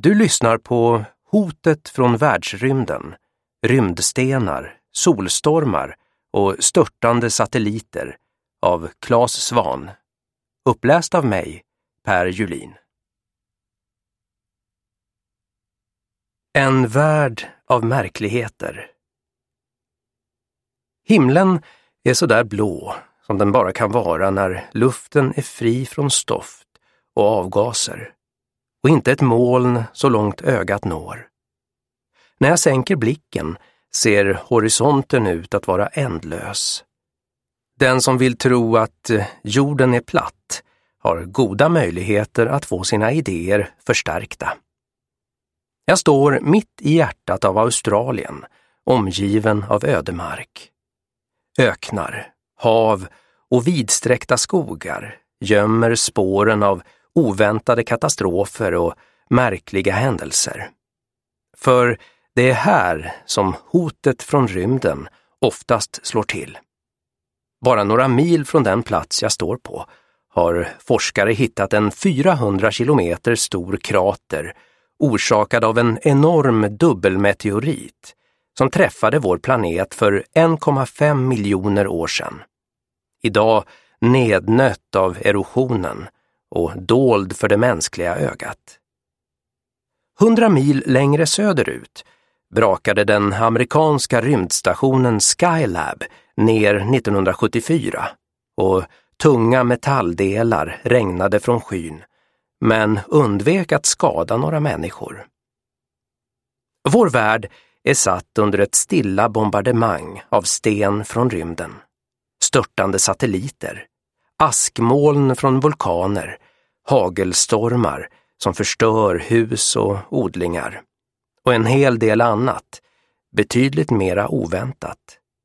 Du lyssnar på Hotet från världsrymden, rymdstenar, solstormar och störtande satelliter av Claes Svahn. Uppläst av mig, Per Julin. En värld av märkligheter. Himlen är så där blå som den bara kan vara när luften är fri från stoft och avgaser och inte ett moln så långt ögat når. När jag sänker blicken ser horisonten ut att vara ändlös. Den som vill tro att jorden är platt har goda möjligheter att få sina idéer förstärkta. Jag står mitt i hjärtat av Australien, omgiven av ödemark. Öknar, hav och vidsträckta skogar gömmer spåren av oväntade katastrofer och märkliga händelser. För det är här som hotet från rymden oftast slår till. Bara några mil från den plats jag står på har forskare hittat en 400 kilometer stor krater orsakad av en enorm dubbelmeteorit som träffade vår planet för 1,5 miljoner år sedan. Idag nednött av erosionen och dold för det mänskliga ögat. 100 mil längre söderut brakade den amerikanska rymdstationen Skylab ner 1974 och tunga metalldelar regnade från skyn, men undvek att skada några människor. Vår värld är satt under ett stilla bombardemang av sten från rymden, störtande satelliter, askmoln från vulkaner, hagelstormar som förstör hus och odlingar och en hel del annat, betydligt mera oväntat.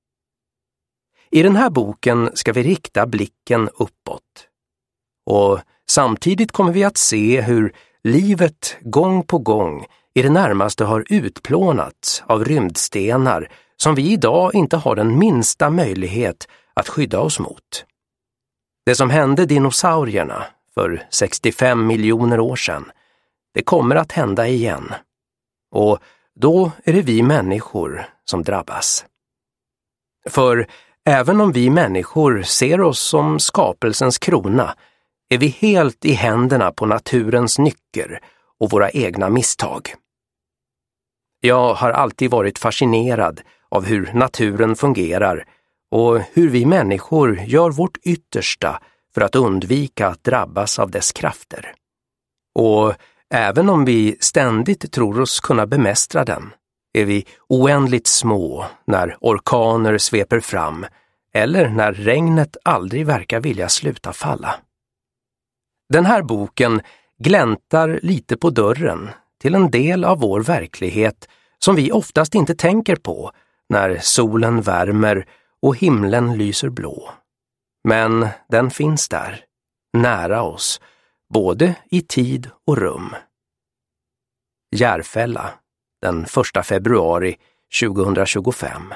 I den här boken ska vi rikta blicken uppåt. Och samtidigt kommer vi att se hur livet gång på gång i det närmaste har utplånats av rymdstenar som vi idag inte har den minsta möjlighet att skydda oss mot. Det som hände dinosaurierna för 65 miljoner år sedan, det kommer att hända igen. Och då är det vi människor som drabbas. För även om vi människor ser oss som skapelsens krona är vi helt i händerna på naturens nycker och våra egna misstag. Jag har alltid varit fascinerad av hur naturen fungerar och hur vi människor gör vårt yttersta för att undvika att drabbas av dess krafter. Och även om vi ständigt tror oss kunna bemästra den, är vi oändligt små när orkaner sveper fram eller när regnet aldrig verkar vilja sluta falla. Den här boken gläntar lite på dörren till en del av vår verklighet som vi oftast inte tänker på när solen värmer och himlen lyser blå. Men den finns där, nära oss, både i tid och rum. Järfälla, den 1 februari 2025.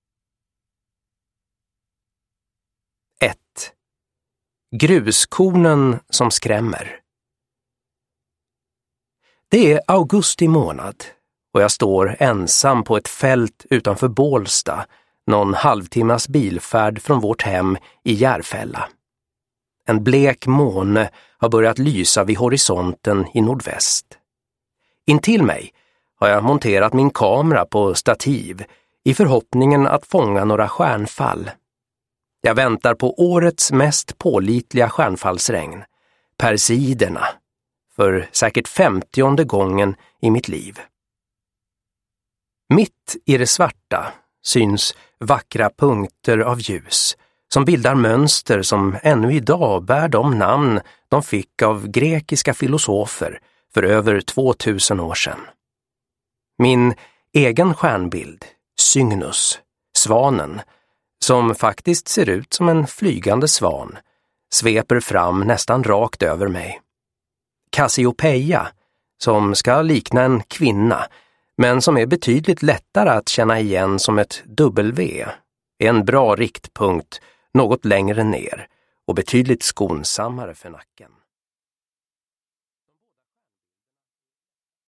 1. Gruskornen som skrämmer. Det är augusti månad och jag står ensam på ett fält utanför Bålsta, någon halvtimmas bilfärd från vårt hem i Järfälla. En blek måne har börjat lysa vid horisonten i nordväst. Intill mig har jag monterat min kamera på stativ i förhoppningen att fånga några stjärnfall. Jag väntar på årets mest pålitliga stjärnfallsregn, Perseiderna, för säkert 50:e gången i mitt liv. Mitt i det svarta syns vackra punkter av ljus som bildar mönster som ännu idag bär de namn de fick av grekiska filosofer för över 2000 år sedan. Min egen stjärnbild, Cygnus, svanen, som faktiskt ser ut som en flygande svan, sveper fram nästan rakt över mig. Cassiopeia, som ska likna en kvinna, men som är betydligt lättare att känna igen som ett W, är en bra riktpunkt något längre ner och betydligt skonsammare för nacken.